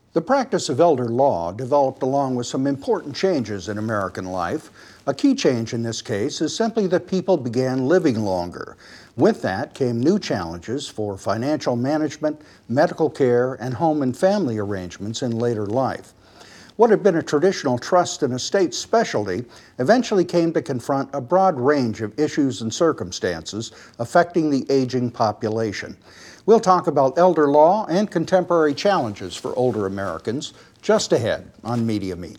The practice of elder law developed along with some important changes in American life. A key change in this case is simply that people began living longer. With that came new challenges for financial management, medical care, and home and family arrangements in later life. What had been a traditional trust and estate specialty eventually came to confront a broad range of issues and circumstances affecting the aging population. We'll talk about elder law and contemporary challenges for older Americans just ahead on Media Meet.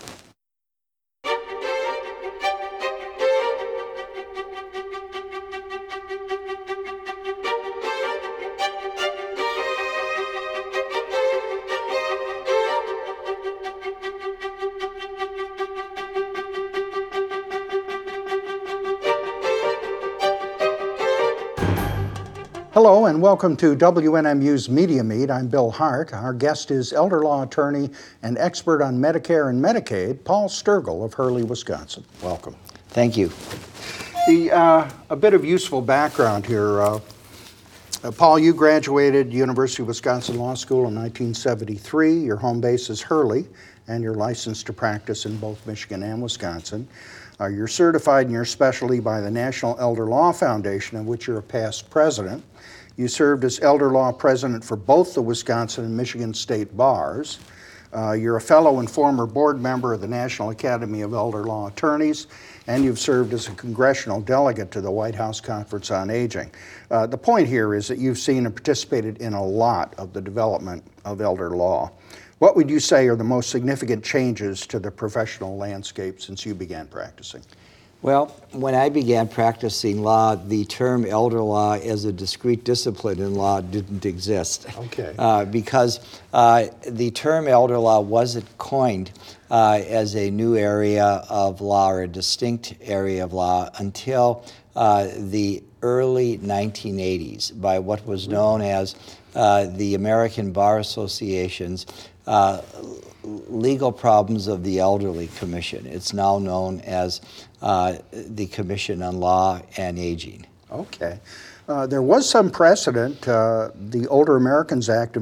Hello and welcome to WNMU's Media Meet. I'm Bill Hart. Our guest is elder law attorney and expert on Medicare and Medicaid, Paul Sturgill of Hurley, Wisconsin. Welcome. Thank you. A bit of useful background here. Paul, you graduated University of Wisconsin Law School in 1973. Your home base is Hurley, and you're licensed to practice in both Michigan and Wisconsin. You're certified in your specialty by the National Elder Law Foundation, of which you're a past president. You served as elder law president for both the Wisconsin and Michigan state bars. You're a fellow and former board member of the National Academy of Elder Law Attorneys, and you've served as a congressional delegate to the White House Conference on Aging. The point here is that you've seen and participated in a lot of the development of elder law. What would you say are the most significant changes to the professional landscape since you began practicing? Well, when I began practicing law, the term elder law as a discrete discipline in law didn't exist. Okay. Because the term elder law wasn't coined as a new area of law or a distinct area of law until the early 1980s by what was known as the American Bar Association's Legal Problems of the Elderly Commission. It's now known as the Commission on Law and Aging. Okay. There was some precedent. The Older Americans Act of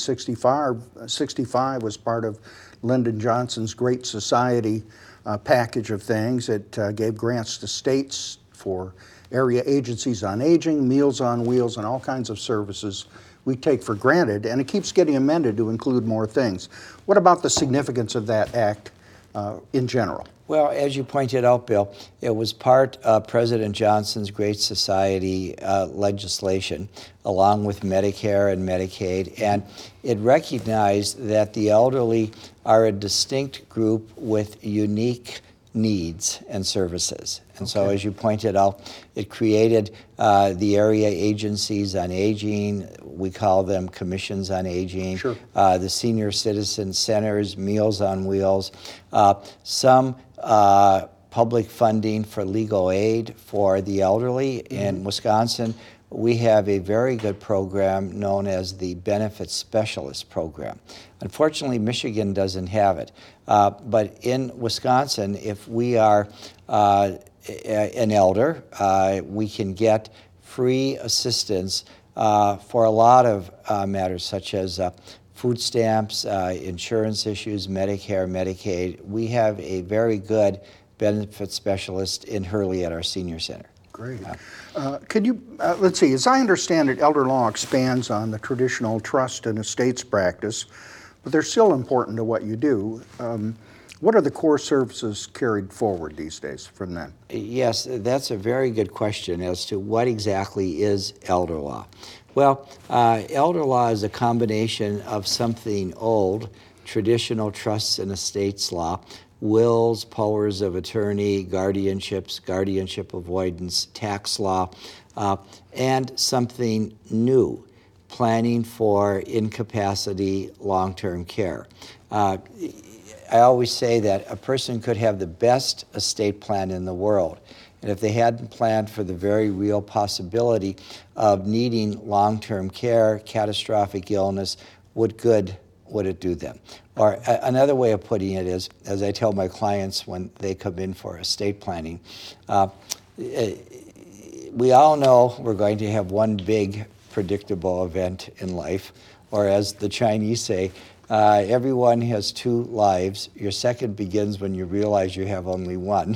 1965 was part of Lyndon Johnson's Great Society package of things. It gave grants to states for area agencies on aging, Meals on Wheels, and all kinds of services we take for granted, and it keeps getting amended to include more things. What about the significance of that act in general? Well, as you pointed out, Bill, it was part of President Johnson's Great Society legislation, along with Medicare and Medicaid, and it recognized that the elderly are a distinct group with unique needs and services. And so, as you pointed out, it created the area agencies on aging. We call them commissions on aging. Sure. The senior citizen centers, Meals on Wheels, some public funding for legal aid for the elderly. In Wisconsin, we have a very good program known as the Benefit Specialist Program. Unfortunately, Michigan doesn't have it. But in Wisconsin, if we are an elder, we can get free assistance for a lot of matters such as food stamps, insurance issues, Medicare, Medicaid. We have a very good benefit specialist in Hurley at our senior center. Great. Could you, let's see, as I understand it, elder law expands on the traditional trust and estates practice, but they're still important to what you do. What are the core services carried forward these days from them? Yes, that's a very good question as to what exactly is elder law. Well, elder law is a combination of something old, traditional trusts and estates law, wills, powers of attorney, guardianships, guardianship avoidance, tax law, and something new, planning for incapacity, long-term care. I always say that a person could have the best estate plan in the world, and if they hadn't planned for the very real possibility of needing long-term care, catastrophic illness, what good would it do them? Or another way of putting it is, as I tell my clients when they come in for estate planning, we all know we're going to have one big predictable event in life, or as the Chinese say, Everyone has two lives. Your second begins when you realize you have only one.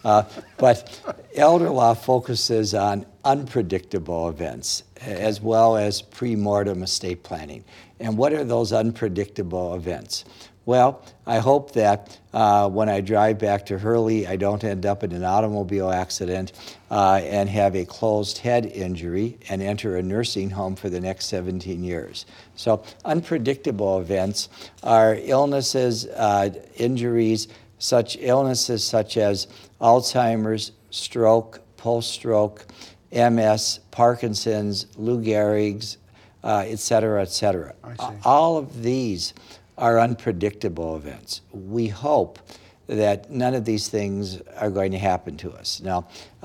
But elder law focuses on unpredictable events as well as pre-mortem estate planning. And what are those unpredictable events? Well, I hope that when I drive back to Hurley, I don't end up in an automobile accident and have a closed head injury and enter a nursing home for the next 17 years. So unpredictable events are illnesses, injuries, such illnesses such as Alzheimer's, stroke, post-stroke, MS, Parkinson's, Lou Gehrig's, et cetera, et cetera. All of these are unpredictable events. We hope that none of these things are going to happen to us. Now,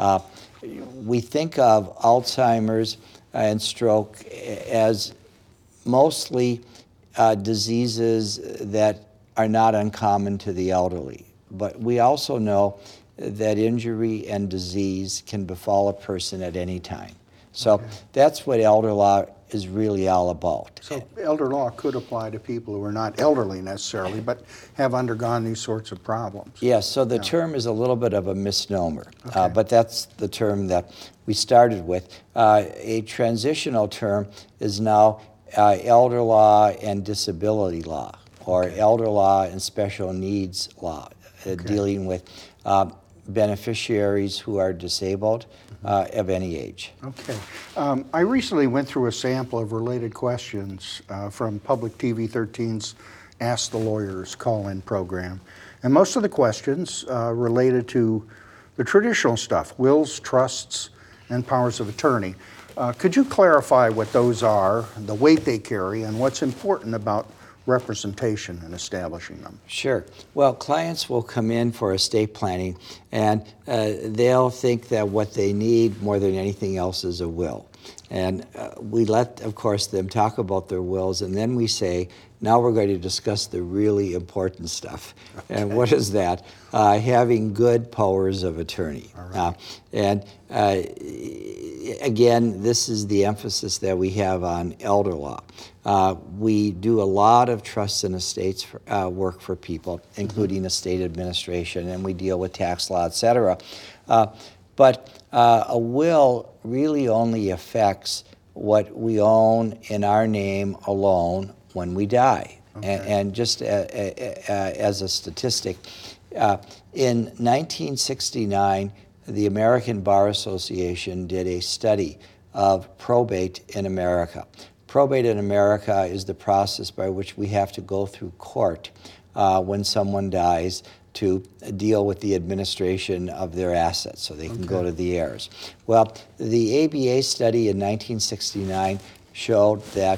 we think of Alzheimer's and stroke as mostly diseases that are not uncommon to the elderly. But we also know that injury and disease can befall a person at any time. So that's what elder law is really all about. So elder law could apply to people who are not elderly necessarily, but have undergone these sorts of problems. Yes, so the term is a little bit of a misnomer, but that's the term that we started with. A transitional term is now elder law and disability law, or elder law and special needs law, dealing with beneficiaries who are disabled of any age. Okay. I recently went through a sample of related questions from Public TV 13's Ask the Lawyers call-in program. And most of the questions related to the traditional stuff, wills, trusts, and powers of attorney. Could you clarify what those are, the weight they carry, and what's important about representation in establishing them? Sure. Well, clients will come in for estate planning, and they'll think that what they need more than anything else is a will. And we let, of course, them talk about their wills, and then we say, now we're going to discuss the really important stuff. Okay. And what is that? Having good powers of attorney. Right. Again, this is the emphasis that we have on elder law. We do a lot of trusts and estates work for people, including estate administration, and we deal with tax law, et cetera. But a will really only affects what we own in our name alone when we die. Okay. And just as a statistic, in 1969, the American Bar Association did a study of probate in America. Probate in America is the process by which we have to go through court when someone dies to deal with the administration of their assets so they can go to the heirs. Well, the ABA study in 1969 showed that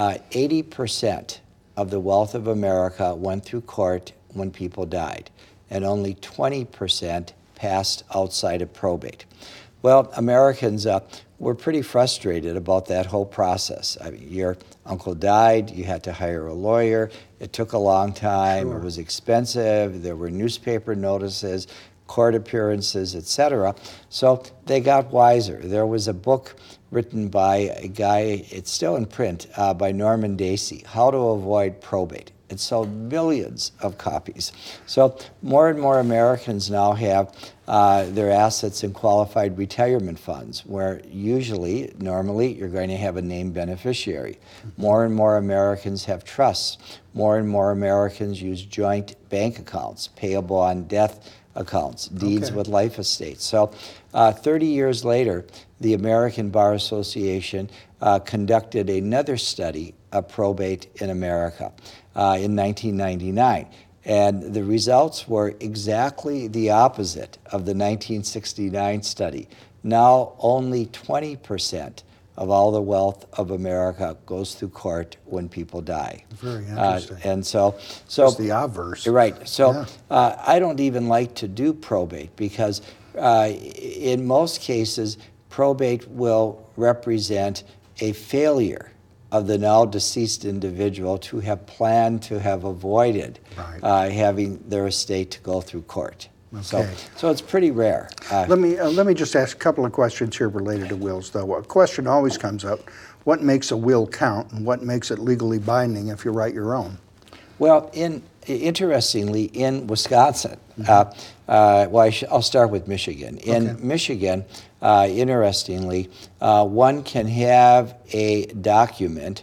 80% of the wealth of America went through court when people died, and only 20% passed outside of probate. Well, Americans were pretty frustrated about that whole process. I mean, your uncle died, you had to hire a lawyer, it took a long time, It was expensive, there were newspaper notices, court appearances, etc. So they got wiser. There was a book written by a guy, it's still in print, by Norman Dacey, How to Avoid Probate. It sold millions of copies. So more and more Americans now have their assets in qualified retirement funds, where normally, you're going to have a named beneficiary. More and more Americans have trusts. More and more Americans use joint bank accounts, payable on death accounts, deeds with life estates. So 30 years later, the American Bar Association conducted another study of probate in America in 1999. And the results were exactly the opposite of the 1969 study. Now only 20% of all the wealth of America goes through court when people die. Very interesting. And so it's the obverse. Right. So I don't even like to do probate because in most cases, probate will represent a failure of the now deceased individual to have planned to have avoided having their estate to go through court. Okay. So it's pretty rare. Let me just ask a couple of questions here related to wills, though. A question always comes up: what makes a will count, and what makes it legally binding if you write your own? Well, interestingly, in Wisconsin, I'll start with Michigan. In Michigan, interestingly, one can have a document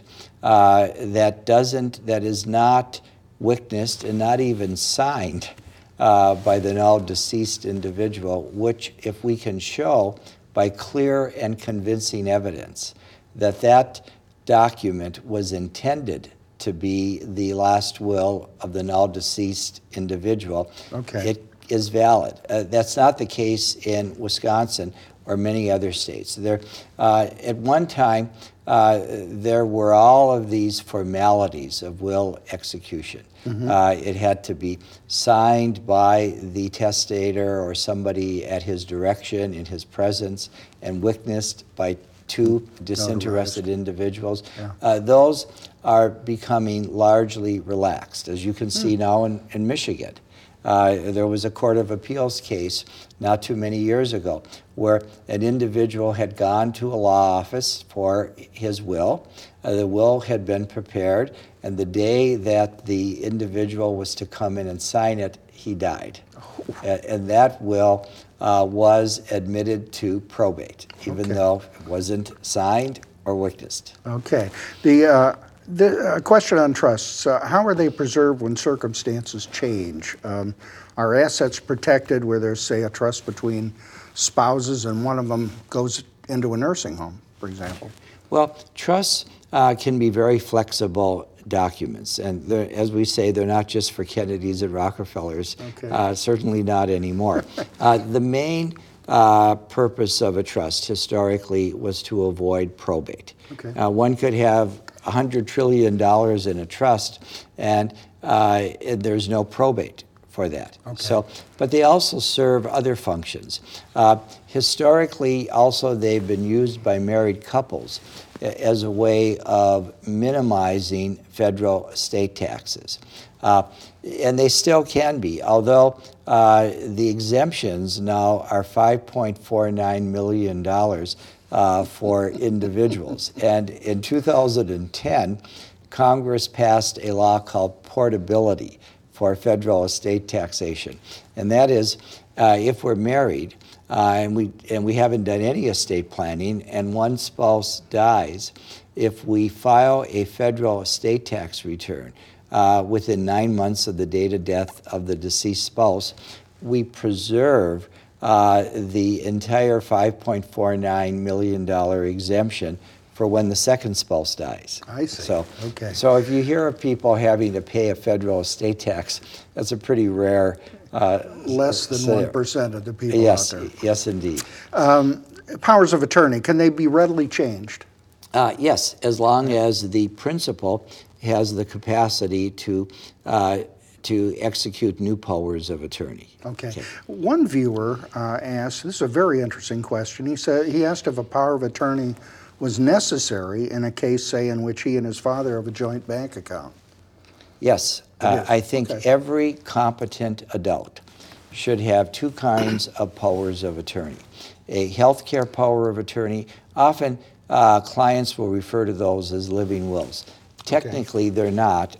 that is not witnessed and not even signed by the now deceased individual, which, if we can show by clear and convincing evidence that that document was intended to be the last will of the now deceased individual, it is valid. That's not the case in Wisconsin or many other states. At one time, there were all of these formalities of will execution. It had to be signed by the testator or somebody at his direction, in his presence, and witnessed by two disinterested individuals. Those are becoming largely relaxed, as you can see now in Michigan. There was a Court of Appeals case not too many years ago where an individual had gone to a law office for his will. The will had been prepared, and the day that the individual was to come in and sign it, he died. And that will was admitted to probate, even though it wasn't signed or witnessed. Okay. The question on trusts, how are they preserved when circumstances change? Are assets protected where there's, say, a trust between spouses and one of them goes into a nursing home, for example? Well, trusts can be very flexible documents, and as we say, they're not just for Kennedys and Rockefellers, certainly not anymore. The main purpose of a trust historically was to avoid probate. One could have $100 trillion in a trust, and there's no probate for that. But they also serve other functions. Historically, also, they've been used by married couples as a way of minimizing federal estate taxes. And they still can be, although the exemptions now are $5.49 million for individuals. And in 2010, Congress passed a law called Portability for federal estate taxation. And that is, if we're married and we haven't done any estate planning and one spouse dies, if we file a federal estate tax return within 9 months of the date of death of the deceased spouse, we preserve the entire $5.49 million exemption for when the second spouse dies. I see. So if you hear of people having to pay a federal estate tax, that's a pretty rare less than 1% of the people out there. Yes, indeed. Powers of attorney, can they be readily changed? Yes, as long as the principal has the capacity to execute new powers of attorney. One viewer asked, this is a very interesting question. He asked if a power of attorney was necessary in a case, say, in which he and his father have a joint bank account. Yes, I think every competent adult should have two kinds of powers of attorney. A healthcare power of attorney, often clients will refer to those as living wills. Technically, they're not.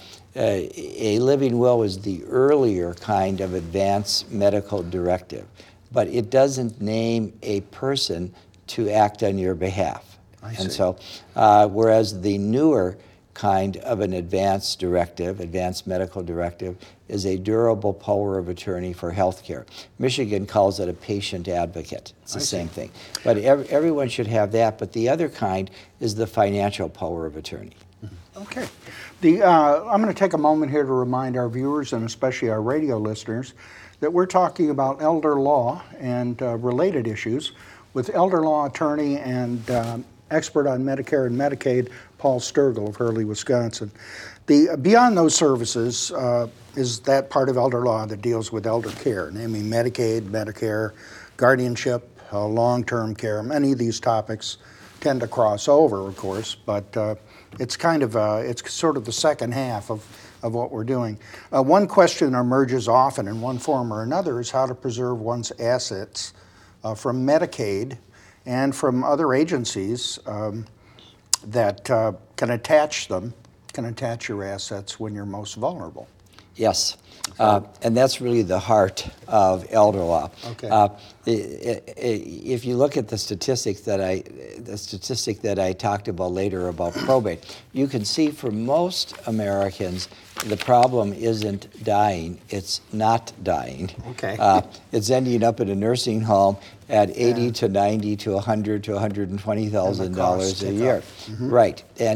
A living will is the earlier kind of advance medical directive, but it doesn't name a person to act on your behalf. So, whereas the newer kind of an advance medical directive, is a durable power of attorney for healthcare. Michigan calls it a patient advocate. It's the same thing. But everyone should have that. But the other kind is the financial power of attorney. Okay. I'm going to take a moment here to remind our viewers, and especially our radio listeners, that we're talking about elder law and related issues with elder law attorney and expert on Medicare and Medicaid, Paul Sturgill of Hurley, Wisconsin. Beyond those services is that part of elder law that deals with elder care, namely Medicaid, Medicare, guardianship, long-term care. Many of these topics tend to cross over, of course, but it's it's sort of the second half of what we're doing. One question that emerges often in one form or another is how to preserve one's assets from Medicaid and from other agencies that can attach them can attach your assets when you're most vulnerable. Yes, and that's really the heart of elder law. Okay. If you look at the statistic that I talked about later about probate, you can see for most Americans the problem isn't dying; it's not dying. Okay. It's ending up in a nursing home at $80 to $90 to $100 to $120,000 a year. Mm-hmm. Right, and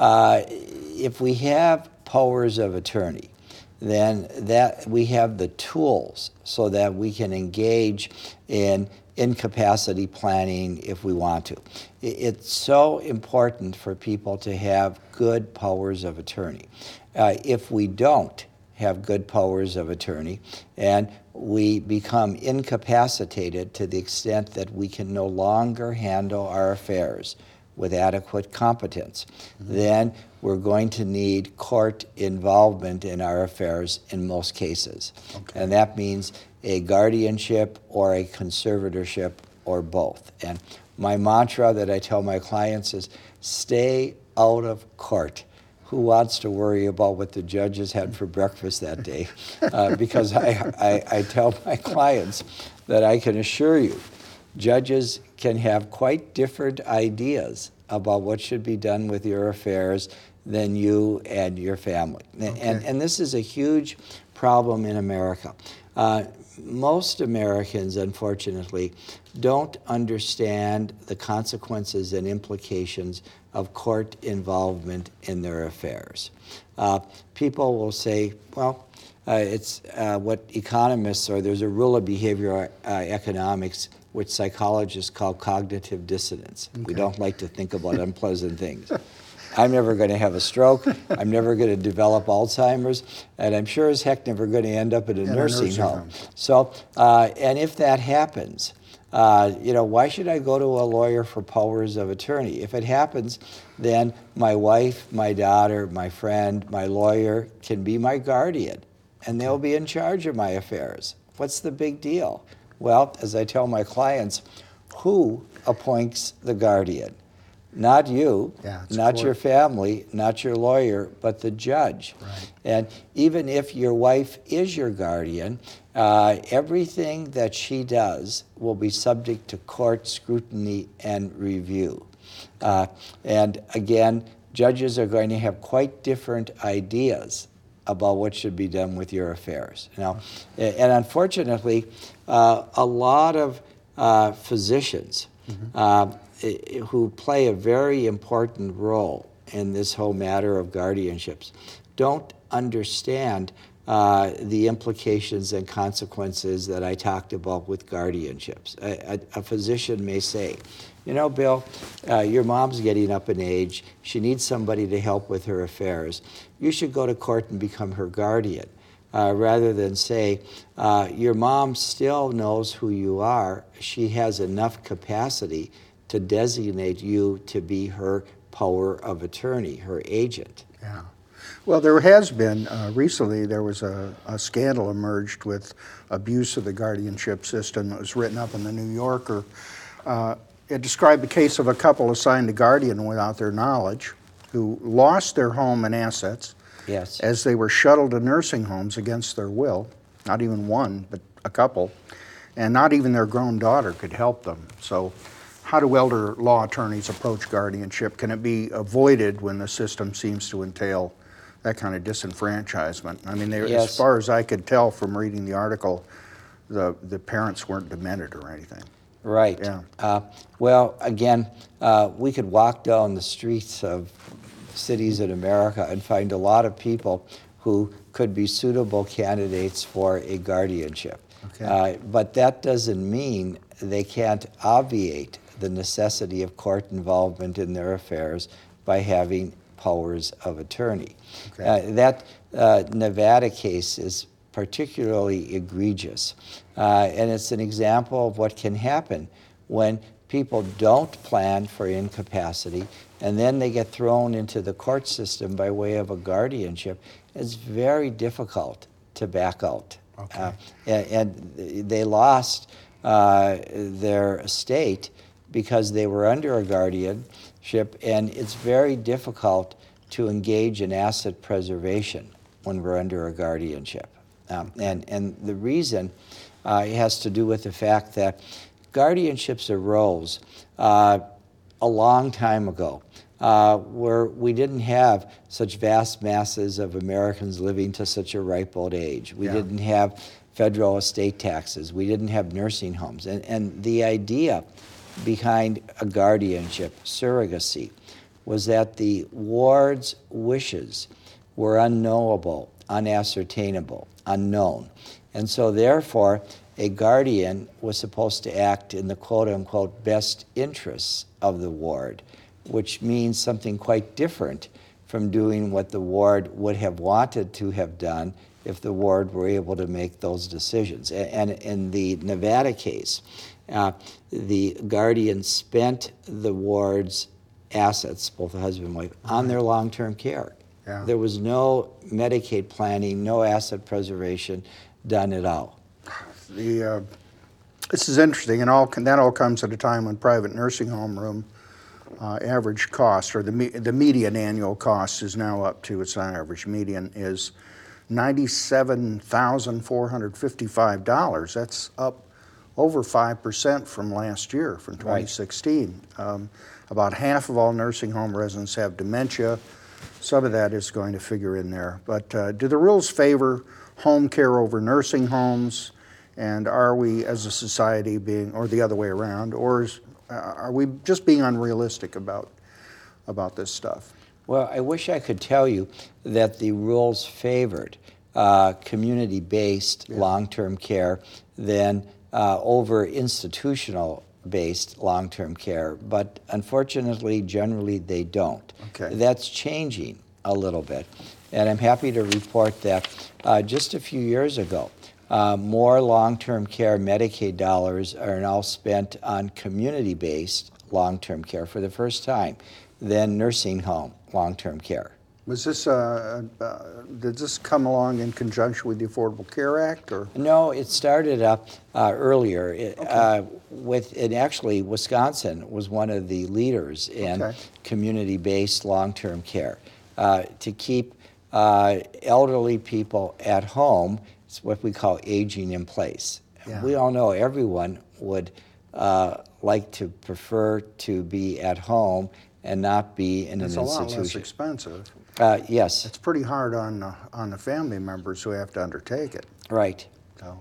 if we have powers of attorney, then that we have the tools so that we can engage in incapacity planning if we want to. It's so important for people to have good powers of attorney. If we don't have good powers of attorney and we become incapacitated to the extent that we can no longer handle our affairs with adequate competence, then we're going to need court involvement in our affairs in most cases. Okay. And that means a guardianship or a conservatorship or both. And my mantra that I tell my clients is stay out of court. Who wants to worry about what the judges had for breakfast that day? Because I tell my clients that I can assure you, judges can have quite different ideas about what should be done with your affairs than you and your family. Okay. And this is a huge problem in America. Most Americans, unfortunately, don't understand the consequences and implications of court involvement in their affairs. People will say, well, it's what economists, or there's a rule of behavioral economics which psychologists call cognitive dissonance. Okay. We don't like to think about unpleasant things. I'm never going to have a stroke, I'm never going to develop Alzheimer's, and I'm sure as heck never going to end up in a nursing home. So, and if that happens, why should I go to a lawyer for powers of attorney? If it happens, then my wife, my daughter, my friend, my lawyer can be my guardian, and they'll be in charge of my affairs. What's the big deal? Well, as I tell my clients, who appoints the guardian? Not you, not your family, not your lawyer, but the judge. Right. And even if your wife is your guardian, everything that she does will be subject to court scrutiny and review. And again, judges are going to have quite different ideas about what should be done with your affairs. Now, and unfortunately, a lot of physicians who play a very important role in this whole matter of guardianships don't understand the implications and consequences that I talked about with guardianships. A physician may say, you know, Bill, your mom's getting up in age. She needs somebody to help with her affairs. You should go to court and become her guardian. Rather than say, your mom still knows who you are. She has enough capacity to designate you to be her power of attorney, her agent. Yeah. Well, there has been, recently there was a scandal emerged with abuse of the guardianship system. It was written up in the New Yorker. It described the case of a couple assigned a guardian without their knowledge who lost their home and assets. Yes. As they were shuttled to nursing homes against their will, not even one, but a couple, and not even their grown daughter could help them. So how do elder law attorneys approach guardianship? Can it be avoided when the system seems to entail that kind of disenfranchisement? I mean, Yes. as far as I could tell from reading the article, the parents weren't demented or anything. Right. Yeah. Well, again, we could walk down the streets of cities in America and find a lot of people who could be suitable candidates for a guardianship. Okay. But that doesn't mean they can't obviate the necessity of court involvement in their affairs by having powers of attorney. Okay. That Nevada case is particularly egregious, and it's an example of what can happen when people don't plan for incapacity and then they get thrown into the court system by way of a guardianship. It's very difficult to back out. Okay. And they lost their estate because they were under a guardianship, and it's very difficult to engage in asset preservation when we're under a guardianship. And the reason has to do with the fact that guardianships arose a long time ago, where we didn't have such vast masses of Americans living to such a ripe old age. We didn't have federal estate taxes. We didn't have nursing homes. And the idea behind a guardianship, surrogacy, was that the ward's wishes were unknowable, unascertainable, unknown. And so therefore, a guardian was supposed to act in the quote-unquote best interests of the ward, which means something quite different from doing what the ward would have wanted to have done if the ward were able to make those decisions. And in the Nevada case, the guardian spent the ward's assets, both the husband and wife, on their long-term care. Yeah. There was no Medicaid planning, no asset preservation done at all. This is interesting, and that all comes at a time when private nursing home room average cost, or the median annual cost, is now up to, it's not average, median is $97,455. That's up over 5% from last year, from 2016. About half of all nursing home residents have dementia. Some of that is going to figure in there. But do the rules favor home care over nursing homes? And are we, as a society, or the other way around, or are we just being unrealistic about this stuff? Well, I wish I could tell you that the rules favored community-based long-term care than over institutional-based long-term care, but unfortunately, generally, they don't. Okay. That's changing a little bit, and I'm happy to report that just a few years ago, more long-term care Medicaid dollars are now spent on community-based long-term care for the first time than nursing home long-term care. Was this did this come along in conjunction with the Affordable Care Act, or? No, it started up earlier. And actually, Wisconsin was one of the leaders in community-based long-term care to keep elderly people at home. It's what we call aging in place. Yeah. We all know everyone would like to prefer to be at home and not be in an institution. It's a lot less expensive. Yes. It's pretty hard on the family members who have to undertake it. Right. So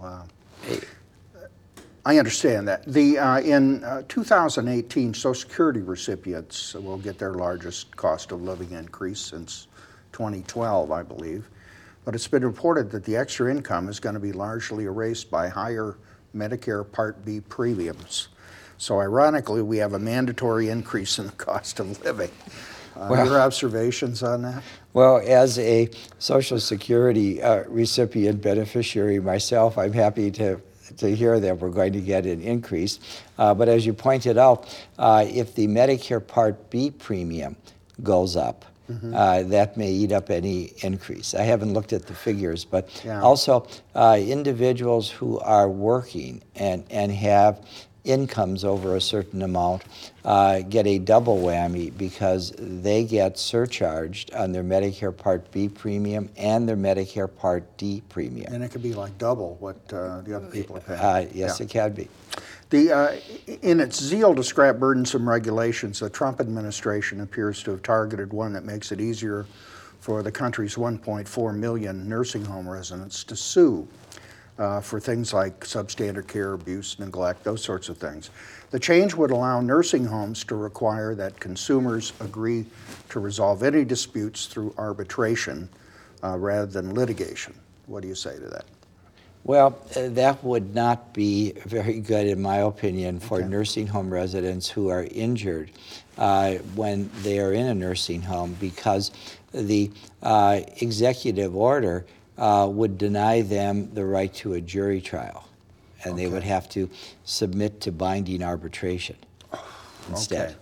I understand that. In 2018, Social Security recipients will get their largest cost of living increase since 2012, I believe. But it's been reported that the extra income is going to be largely erased by higher Medicare Part B premiums. So ironically, we have a mandatory increase in the cost of living. Your observations on that? Well, as a Social Security recipient beneficiary myself, I'm happy to hear that we're going to get an increase. But as you pointed out, if the Medicare Part B premium goes up, that may eat up any increase. I haven't looked at the figures, but also individuals who are working and have incomes over a certain amount get a double whammy because they get surcharged on their Medicare Part B premium and their Medicare Part D premium. And it could be like double what the other people are paying. Yes, it can be. In its zeal to scrap burdensome regulations, the Trump administration appears to have targeted one that makes it easier for the country's 1.4 million nursing home residents to sue for things like substandard care, abuse, neglect, those sorts of things. The change would allow nursing homes to require that consumers agree to resolve any disputes through arbitration rather than litigation. What do you say to that? Well, that would not be very good, in my opinion, for nursing home residents who are injured when they are in a nursing home, because the executive order would deny them the right to a jury trial, and they would have to submit to binding arbitration instead.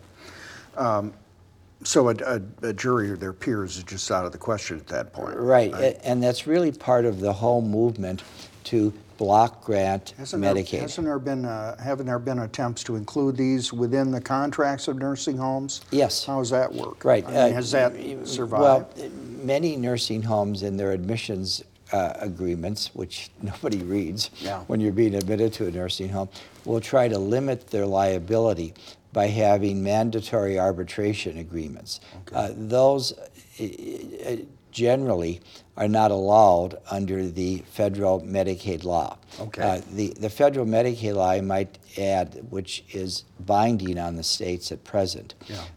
So a jury or their peers is just out of the question at that point. Right, and that's really part of the whole movement to block grant Haven't Medicaid. there been attempts to include these within the contracts of nursing homes? Yes. How does that work? Right. I mean, has that survived? Well, many nursing homes in their admissions agreements, which nobody reads when you're being admitted to a nursing home, will try to limit their liability by having mandatory arbitration agreements. Those generally are not allowed under the federal Medicaid law. The federal Medicaid law, I might add, which is binding on the states at present,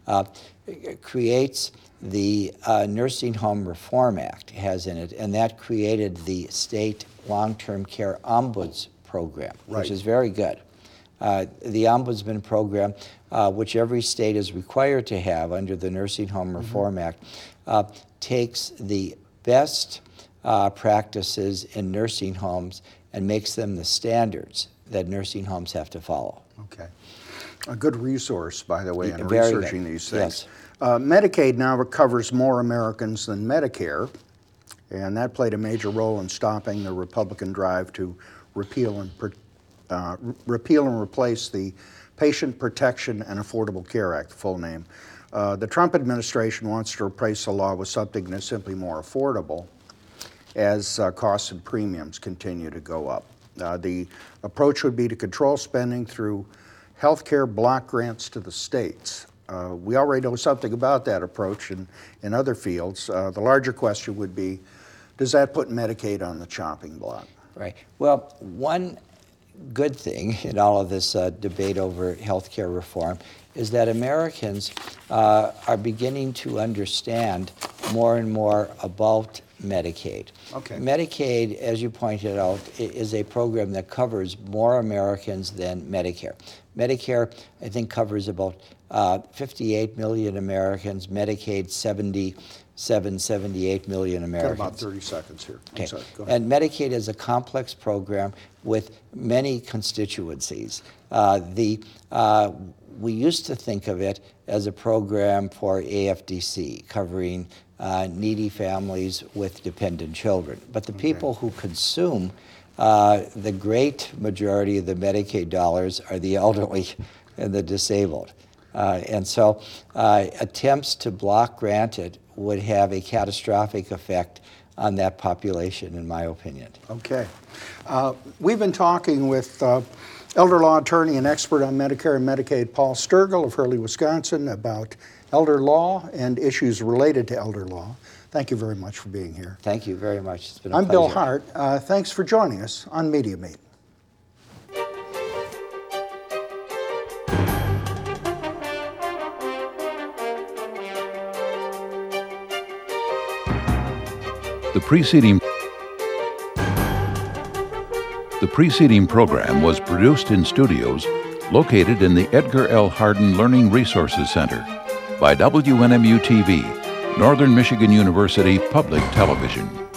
creates the Nursing Home Reform Act, has in it, and that created the state long-term care ombuds program, which is very good. The Ombudsman program, which every state is required to have under the Nursing Home Reform Act, takes the best practices in nursing homes and makes them the standards that nursing homes have to follow. Okay. A good resource, by the way, in Very researching good. these things. Yes. Medicaid now covers more Americans than Medicare, and that played a major role in stopping the Republican drive to repeal and replace the Patient Protection and Affordable Care Act, the full name. The Trump administration wants to replace the law with something that's simply more affordable as costs and premiums continue to go up. The approach would be to control spending through health care block grants to the states. We already know something about that approach in other fields. The larger question would be, does that put Medicaid on the chopping block? Right. Well, one good thing in all of this debate over health care reform is that Americans are beginning to understand more and more about Medicaid. Medicaid, as you pointed out, is a program that covers more Americans than Medicare. Medicare, I think, covers about 58 million Americans. Medicaid, 78 million Americans. Got about 30 seconds here. Okay. Sorry, go ahead. And Medicaid is a complex program with many constituencies. We used to think of it as a program for AFDC, covering needy families with dependent children. But the people who consume the great majority of the Medicaid dollars are the elderly and the disabled. And so attempts to block grant it would have a catastrophic effect on that population, in my opinion. Okay. We've been talking with elder law attorney and expert on Medicare and Medicaid, Paul Sturgill of Hurley, Wisconsin, about elder law and issues related to elder law. Thank you very much for being here. Thank you very much. It's been a I'm pleasure. Bill Hart. Thanks for joining us on Media Meet. The preceding program was produced in studios located in the Edgar L. Hardin Learning Resources Center by WNMU-TV, Northern Michigan University Public Television.